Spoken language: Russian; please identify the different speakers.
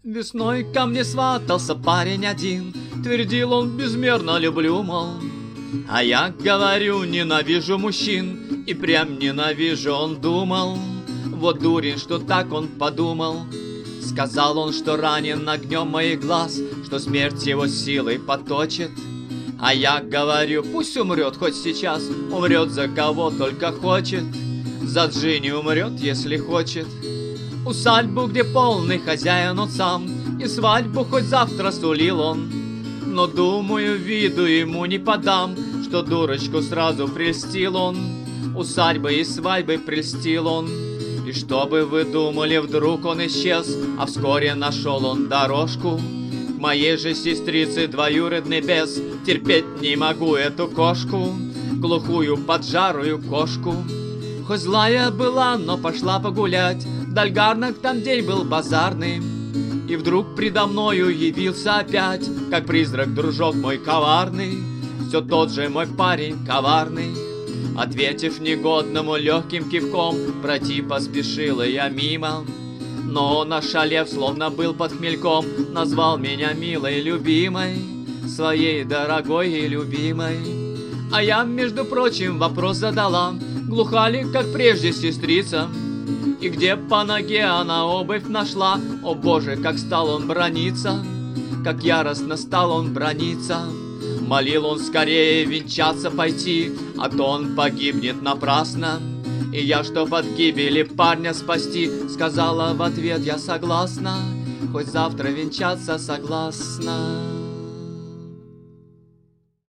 Speaker 1: Весной ко мне сватался парень один, твердил он: безмерно люблю, мол. А я говорю: ненавижу мужчин, и прям ненавижу, он думал. Вот дурень, что так он подумал. Сказал он, что ранен огнем моих глаз, что смерть его силой поточит. А я говорю: пусть умрет хоть сейчас, умрет за кого только хочет. За Джинни умрет, если хочет. Усадьбу, где полный хозяин он сам, и свадьбу хоть завтра сулил он. Но, думаю, виду ему не подам, что дурочку сразу прельстил он. Усадьбы и свадьбы прельстил он. И что бы вы думали, вдруг он исчез, а вскоре нашел он дорожку к моей же сестрице, двоюродный бес. Терпеть не могу эту кошку, глухую поджарую кошку. Хоть злая была, но пошла погулять, в Дальгарнах там день был базарный. И вдруг предо мною явился опять, как призрак, дружок мой коварный. Все тот же мой парень коварный. Ответив негодному легким кивком, пройти поспешила я мимо. Но он, ошалев, словно был под хмельком, назвал меня милой, любимой, своей дорогой и любимой. А я, между прочим, вопрос задала: глуха ли, как прежде, сестрица? И где по ноге она обувь нашла? О боже, как стал он браниться, как яростно стал он браниться. Молил он скорее венчаться пойти, а то он погибнет напрасно. И я, чтоб от гибели парня спасти, сказала в ответ: я согласна, хоть завтра венчаться согласна.